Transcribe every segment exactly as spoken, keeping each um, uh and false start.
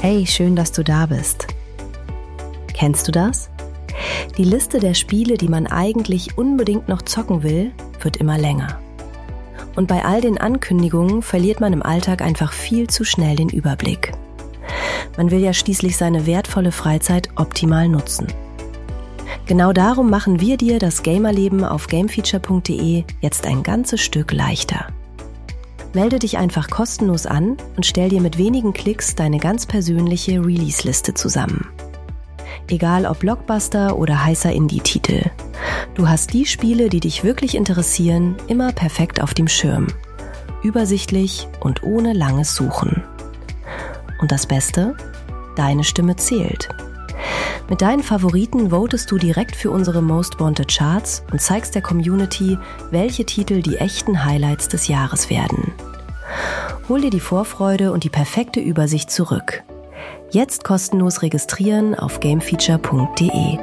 Hey, schön, dass du da bist. Kennst du das? Die Liste der Spiele, die man eigentlich unbedingt noch zocken will, wird immer länger. Und bei all den Ankündigungen verliert man im Alltag einfach viel zu schnell den Überblick. Man will ja schließlich seine wertvolle Freizeit optimal nutzen. Genau darum machen wir dir das Gamerleben auf gamefeature punkt de jetzt ein ganzes Stück leichter. Melde dich einfach kostenlos an und stell dir mit wenigen Klicks deine ganz persönliche Release-Liste zusammen. Egal ob Blockbuster oder heißer Indie-Titel. Du hast die Spiele, die dich wirklich interessieren, immer perfekt auf dem Schirm. Übersichtlich und ohne langes Suchen. Und das Beste? Deine Stimme zählt. Mit deinen Favoriten votest du direkt für unsere Most Wanted Charts und zeigst der Community, welche Titel die echten Highlights des Jahres werden. Hol dir die Vorfreude und die perfekte Übersicht zurück. Jetzt kostenlos registrieren auf gamefeature punkt de.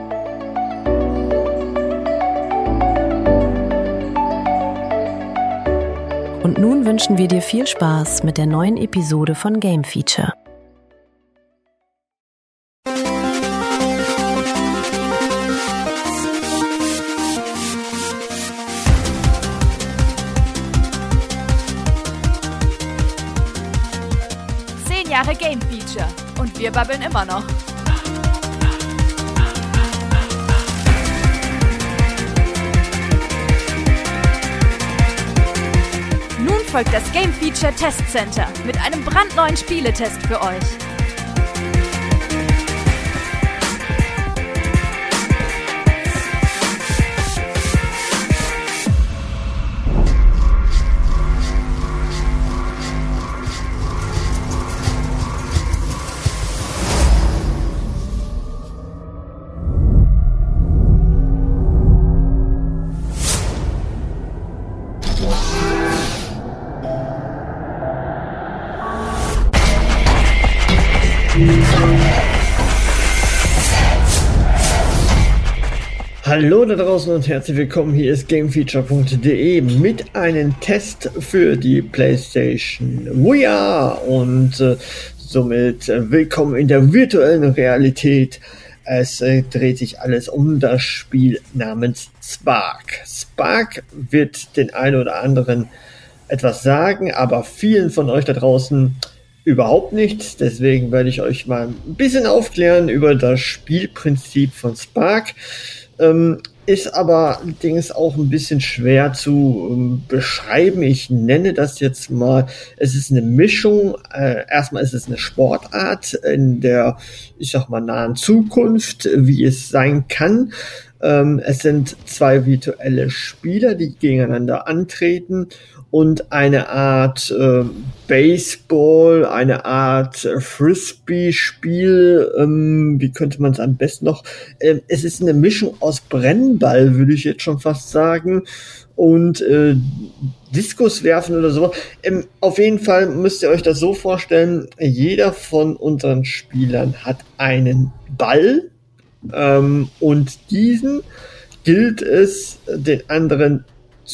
Und nun wünschen wir dir viel Spaß mit der neuen Episode von Game Feature. Jahre Game Feature und wir babbeln immer noch. Nun folgt das Game Feature Test Center mit einem brandneuen Spieletest für euch. Hallo da draußen und herzlich willkommen, hier ist gamefeature punkt de mit einem Test für die PlayStation V R und äh, somit äh, willkommen in der virtuellen Realität. Es äh, dreht sich alles um das Spiel namens Spark. Spark wird den einen oder anderen etwas sagen, aber vielen von euch da draußen überhaupt nichts. Deswegen werde ich euch mal ein bisschen aufklären über das Spielprinzip von Spark. Ähm, ist aber allerdings auch ein bisschen schwer zu ähm, beschreiben. Ich nenne das jetzt mal, es ist eine Mischung. Äh, erstmal ist es eine Sportart in der, ich sag mal, nahen Zukunft, wie es sein kann. Ähm, es sind zwei virtuelle Spieler, die gegeneinander antreten und eine Art äh, Baseball, eine Art äh, Frisbee-Spiel, ähm, wie könnte man es am besten noch, äh, es ist eine Mischung aus Brennball, würde ich jetzt schon fast sagen, und äh, Diskus werfen oder so. Ähm, auf jeden Fall müsst ihr euch das so vorstellen, jeder von unseren Spielern hat einen Ball, ähm, und diesen gilt es, den anderen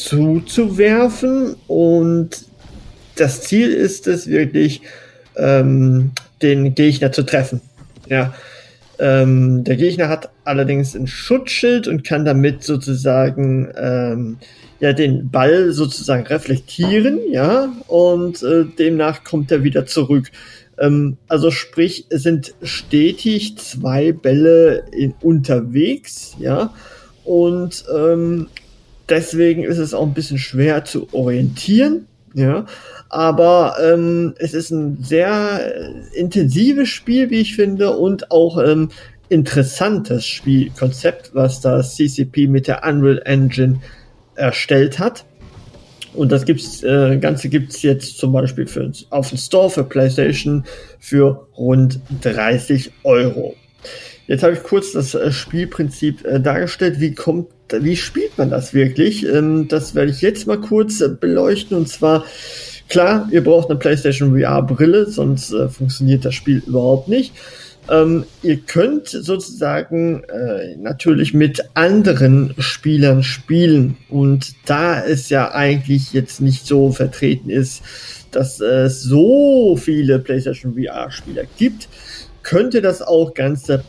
zuzuwerfen, und das Ziel ist es wirklich, ähm, den Gegner zu treffen. Ja, ähm, der Gegner hat allerdings ein Schutzschild und kann damit sozusagen ähm, ja den Ball sozusagen reflektieren, ja, und äh, demnach kommt er wieder zurück. Ähm, also sprich, es sind stetig zwei Bälle in, unterwegs, ja, und ähm, deswegen ist es auch ein bisschen schwer zu orientieren, ja, aber ähm, es ist ein sehr intensives Spiel, wie ich finde, und auch ähm, interessantes Spielkonzept, was das C C P mit der Unreal Engine erstellt hat. Und das gibt's, äh, Ganze gibt's jetzt zum Beispiel für, auf dem Store für PlayStation für rund dreißig Euro. Jetzt habe ich kurz das äh, Spielprinzip äh, dargestellt. Wie kommt, wie spielt man das wirklich? Ähm, das werde ich jetzt mal kurz äh, beleuchten. Und zwar, klar, ihr braucht eine PlayStation V R-Brille, sonst äh, funktioniert das Spiel überhaupt nicht. Ähm, ihr könnt sozusagen äh, natürlich mit anderen Spielern spielen, und da es ja eigentlich jetzt nicht so vertreten ist, dass es so viele PlayStation V R-Spieler gibt, könnte das auch ganze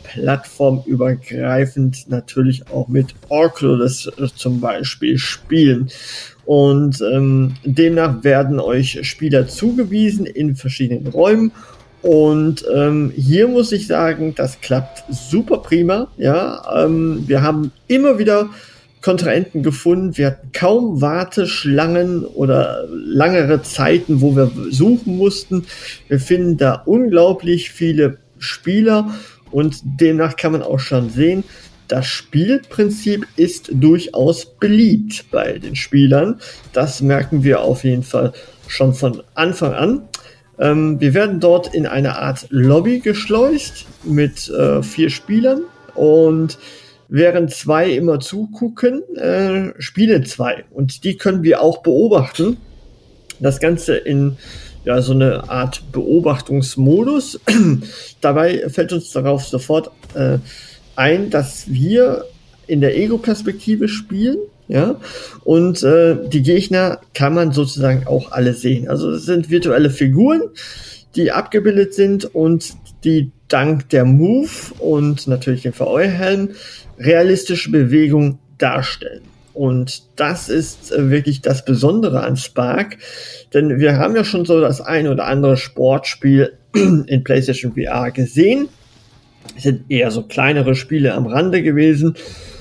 plattformübergreifend natürlich auch mit Oculus äh, zum Beispiel spielen. Und ähm, demnach werden euch Spieler zugewiesen in verschiedenen Räumen. Und ähm, hier muss ich sagen, das klappt super prima. Ja, ähm, wir haben immer wieder Kontrahenten gefunden. Wir hatten kaum Warteschlangen oder langere Zeiten, wo wir suchen mussten. Wir finden da unglaublich viele Spieler, und demnach kann man auch schon sehen, das Spielprinzip ist durchaus beliebt bei den Spielern. Das merken wir auf jeden Fall schon von Anfang an. Ähm, wir werden dort in eine Art Lobby geschleust mit äh, vier Spielern, und während zwei immer zugucken, äh, spielen zwei, und die können wir auch beobachten. Das Ganze in ja so eine Art Beobachtungsmodus. Dabei fällt uns darauf sofort äh, ein, dass wir in der Ego-Perspektive spielen. Ja, und äh, die Gegner kann man sozusagen auch alle sehen. Also es sind virtuelle Figuren, die abgebildet sind und die dank der Move und natürlich dem V R-Helm realistische Bewegung darstellen. Und das ist äh, wirklich das Besondere an Spark, denn wir haben ja schon so das ein oder andere Sportspiel in PlayStation V R gesehen. Es sind eher so kleinere Spiele am Rande gewesen,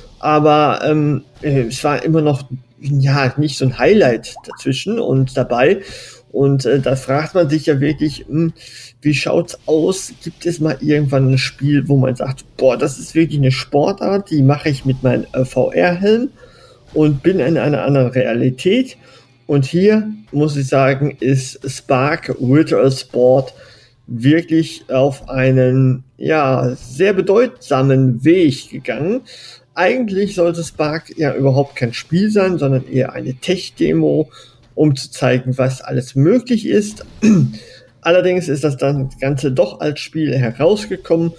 aber ähm, es war immer noch ja nicht so ein Highlight dazwischen und dabei. Und äh, da fragt man sich ja wirklich, mh, wie schaut's aus? Gibt es mal irgendwann ein Spiel, wo man sagt, boah, das ist wirklich eine Sportart, die mache ich mit meinem äh, V R-Helm und bin in einer anderen Realität. Und hier muss ich sagen, ist Spark Virtual Sport wirklich auf einen ja sehr bedeutsamen Weg gegangen. Eigentlich sollte Spark ja überhaupt kein Spiel sein, sondern eher eine Tech-Demo, um zu zeigen, was alles möglich ist. Allerdings ist das dann das Ganze doch als Spiel herausgekommen,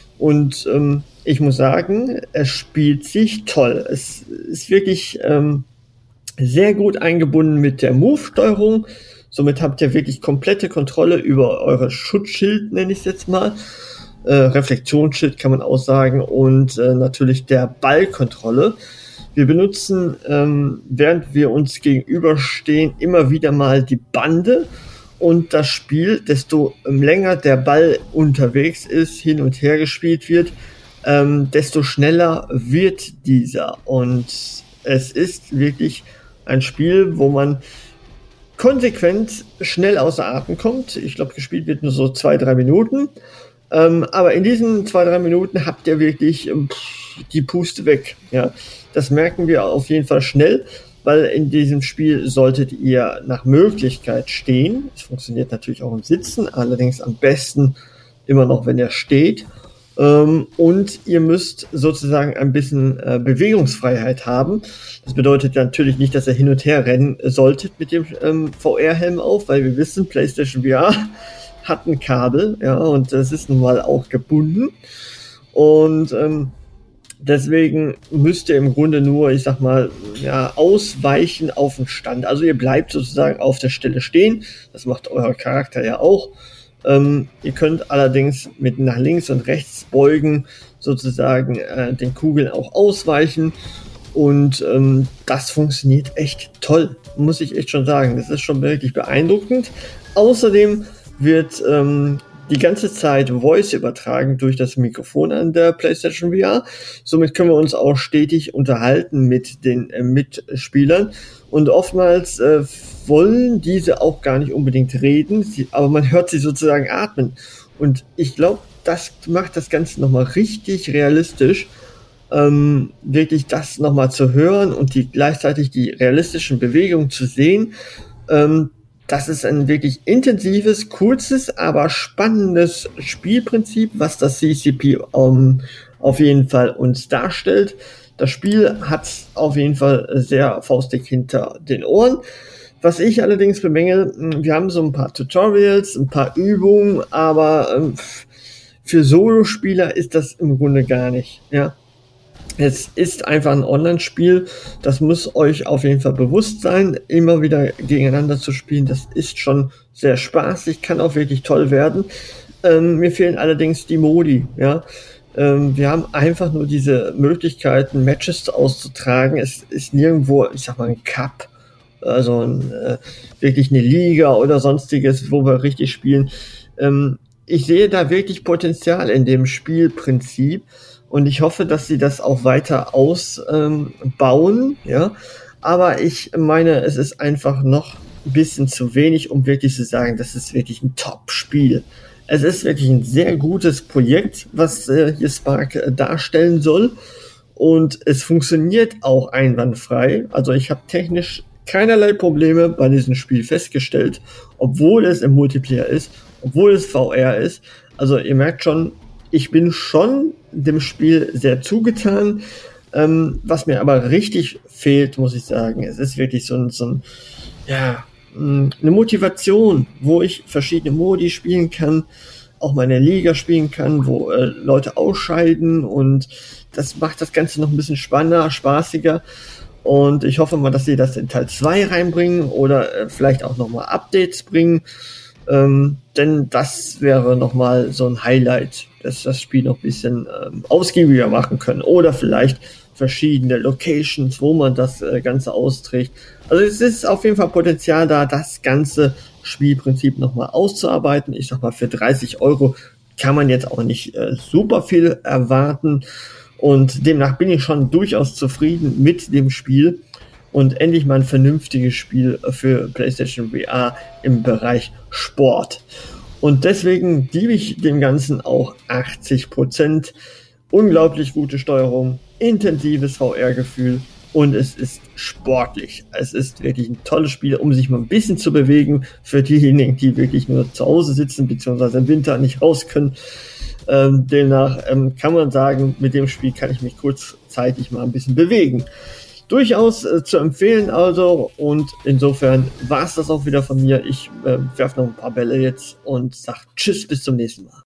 und ähm, ich muss sagen, es spielt sich toll. Es ist wirklich ähm, sehr gut eingebunden mit der Move-Steuerung. Somit habt ihr wirklich komplette Kontrolle über eure Schutzschild, nenne ich es jetzt mal. Äh, Reflektionsschild kann man auch sagen, und äh, natürlich der Ballkontrolle. Wir benutzen, ähm, während wir uns gegenüberstehen, immer wieder mal die Bande, und das Spiel, desto länger der Ball unterwegs ist, hin und her gespielt wird, ähm, desto schneller wird dieser. Und es ist wirklich ein Spiel, wo man konsequent schnell außer Atem kommt. Ich glaube, gespielt wird nur so zwei, drei Minuten. Ähm, aber in diesen zwei, drei Minuten habt ihr wirklich ähm, die Puste weg. Ja, das merken wir auf jeden Fall schnell, weil in diesem Spiel solltet ihr nach Möglichkeit stehen. Es funktioniert natürlich auch im Sitzen, allerdings am besten immer noch, wenn ihr steht. Ähm, und ihr müsst sozusagen ein bisschen äh, Bewegungsfreiheit haben. Das bedeutet natürlich nicht, dass ihr hin und her rennen solltet mit dem ähm, V R-Helm auf, weil wir wissen, PlayStation V R hat ein Kabel, ja, und das ist nun mal auch gebunden. Und ähm, deswegen müsst ihr im Grunde nur, ich sag mal, ja, ausweichen auf den Stand. Also ihr bleibt sozusagen auf der Stelle stehen. Das macht euer Charakter ja auch. Ähm, ihr könnt allerdings mit nach links und rechts beugen, sozusagen äh, den Kugeln auch ausweichen. Und ähm, das funktioniert echt toll, muss ich echt schon sagen. Das ist schon wirklich beeindruckend. Außerdem wird ähm, die ganze Zeit Voice übertragen durch das Mikrofon an der PlayStation V R. Somit können wir uns auch stetig unterhalten mit den äh, Mitspielern. Und oftmals äh, wollen diese auch gar nicht unbedingt reden, sie, aber man hört sie sozusagen atmen. Und ich glaube, das macht das Ganze nochmal richtig realistisch, ähm, wirklich das nochmal zu hören und die gleichzeitig die realistischen Bewegungen zu sehen. Ähm, das ist ein wirklich intensives, kurzes, aber spannendes Spielprinzip, was das C C P ähm, auf jeden Fall uns darstellt. Das Spiel hat auf jeden Fall sehr faustdick hinter den Ohren. Was ich allerdings bemängel, wir haben so ein paar Tutorials, ein paar Übungen, aber ähm, für Solospieler ist das im Grunde gar nicht, ja. Es ist einfach ein Online-Spiel, das muss euch auf jeden Fall bewusst sein, immer wieder gegeneinander zu spielen, das ist schon sehr spaßig, kann auch wirklich toll werden. Ähm, mir fehlen allerdings die Modi, ja. Ähm, wir haben einfach nur diese Möglichkeiten, Matches auszutragen. Es ist nirgendwo, ich sag mal, ein Cup, also ein, äh, wirklich eine Liga oder sonstiges, wo wir richtig spielen. Ähm, ich sehe da wirklich Potenzial in dem Spielprinzip. Und ich hoffe, dass sie das auch weiter ausbauen, ähm, ja. Aber ich meine, es ist einfach noch ein bisschen zu wenig, um wirklich zu sagen, das ist wirklich ein Top-Spiel. Es ist wirklich ein sehr gutes Projekt, was äh, hier Spark äh, darstellen soll. Und es funktioniert auch einwandfrei. Also ich habe technisch keinerlei Probleme bei diesem Spiel festgestellt, obwohl es im Multiplayer ist, obwohl es V R ist. Also ihr merkt schon, ich bin schon dem Spiel sehr zugetan. Ähm, was mir aber richtig fehlt, muss ich sagen, es ist wirklich so ein, so ein, ja, eine Motivation, wo ich verschiedene Modi spielen kann, auch mal in der Liga spielen kann, wo äh, Leute ausscheiden und das macht das Ganze noch ein bisschen spannender, spaßiger. Und ich hoffe mal, dass sie das in Teil zwei reinbringen oder äh, vielleicht auch nochmal Updates bringen. Ähm, denn das wäre nochmal so ein Highlight, dass das Spiel noch ein bisschen ähm, ausgiebiger machen können. Oder vielleicht verschiedene Locations, wo man das äh, Ganze austrägt. Also es ist auf jeden Fall Potenzial da, das ganze Spielprinzip nochmal auszuarbeiten. Ich sag mal, für dreißig Euro kann man jetzt auch nicht äh, super viel erwarten. Und demnach bin ich schon durchaus zufrieden mit dem Spiel. Und endlich mal ein vernünftiges Spiel für PlayStation V R im Bereich Sport. Und deswegen gebe ich dem Ganzen auch achtzig Prozent. Unglaublich gute Steuerung, intensives V R-Gefühl und es ist sportlich. Es ist wirklich ein tolles Spiel, um sich mal ein bisschen zu bewegen für diejenigen, die wirklich nur zu Hause sitzen bzw. im Winter nicht raus können. Ähm, demnach ähm, kann man sagen, mit dem Spiel kann ich mich kurzzeitig mal ein bisschen bewegen. Durchaus äh, zu empfehlen also und insofern war es das auch wieder von mir. Ich äh, werfe noch ein paar Bälle jetzt und sage Tschüss, bis zum nächsten Mal.